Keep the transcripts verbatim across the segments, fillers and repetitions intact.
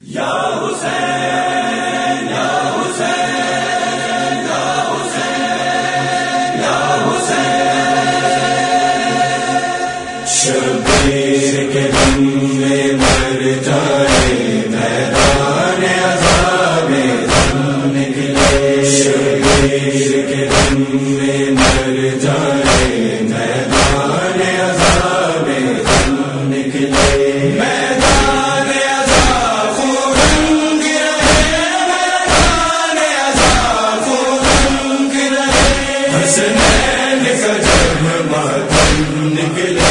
یا حسین یا حسین یا حسین یا حسین، شبیر کے دن میں مر جائے میدان عذاب ہم نکلے، شبیر کے دن میں مر جائے میدان عذاب ہم نکلے، میدان عذاب خون رنگ رہے، میدان عذاب خون رنگ رہے، حسنین کا جب ماتم نکلے،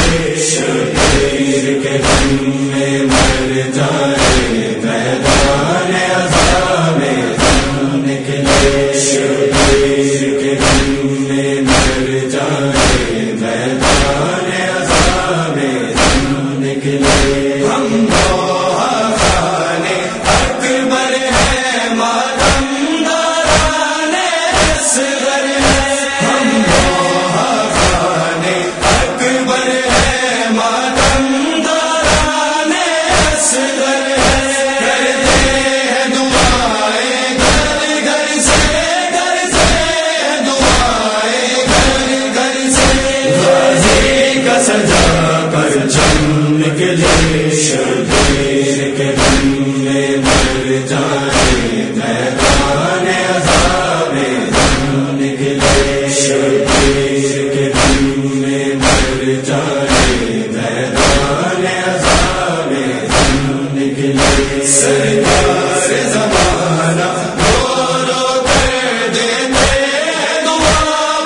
شبیر کے دن میں مر جائے میدان عذاب ہم نکلے، شبیر کے دن میں مر جائے میدان عذاب ہم نکلے، ہم دوہا خانے اکبر ہیں، ماتم داران اصغر ہیں، ہم دوہا خانے اکبر ہیں، ماتم داران اصغر ہیں، کرتے ہیں دعائیں گھر گھر سے، کرتے ہیں دعائیں گھر گھر سے، غازی کا سجا پرچم نکلے، شبیر کے دن میں مر جائے میدان عذاب ہم نکلے، شبیر کے دن میں مر جائے میدان عذاب ہم نکلے، سرکار زمانہ رو رو کر دیتے دعا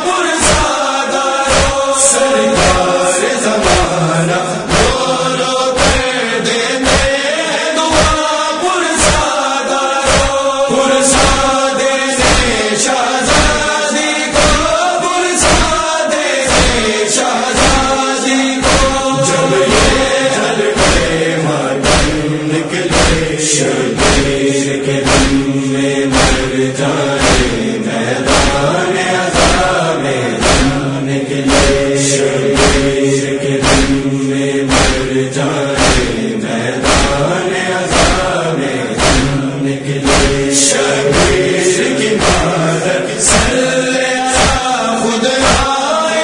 پرسادارو، سرکار زمانہ رو رو کر دیتے دعا پرسادارو، پرسادے سے شہزادی کو، پرسادے سے شہزادی کو، جب یہ جلوے ماتم نکلے، شبیر کے دن میں مر جائے میدان عذاب ہم نکلے، شبیر کے دن میں مر جائے میدان عذاب ہم نکلے، شبیر کی مادت صلی خود آئے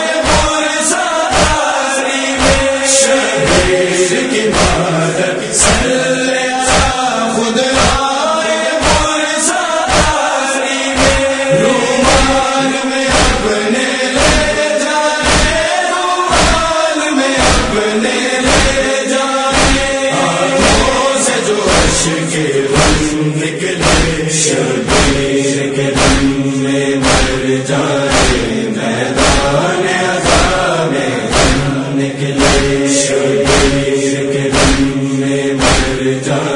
پرساری میں، شبیر کی مادت صلی خود آئے پرساری میں، رومال میں اپنے لے جانے، رومال میں اپنے لے جانے، آنکھوں سے جو اشک رنگ نکلے، شبیر کے دن میں مر جائے میدان عذاب ہم نکلے، شبیر کے دن میں مر جائے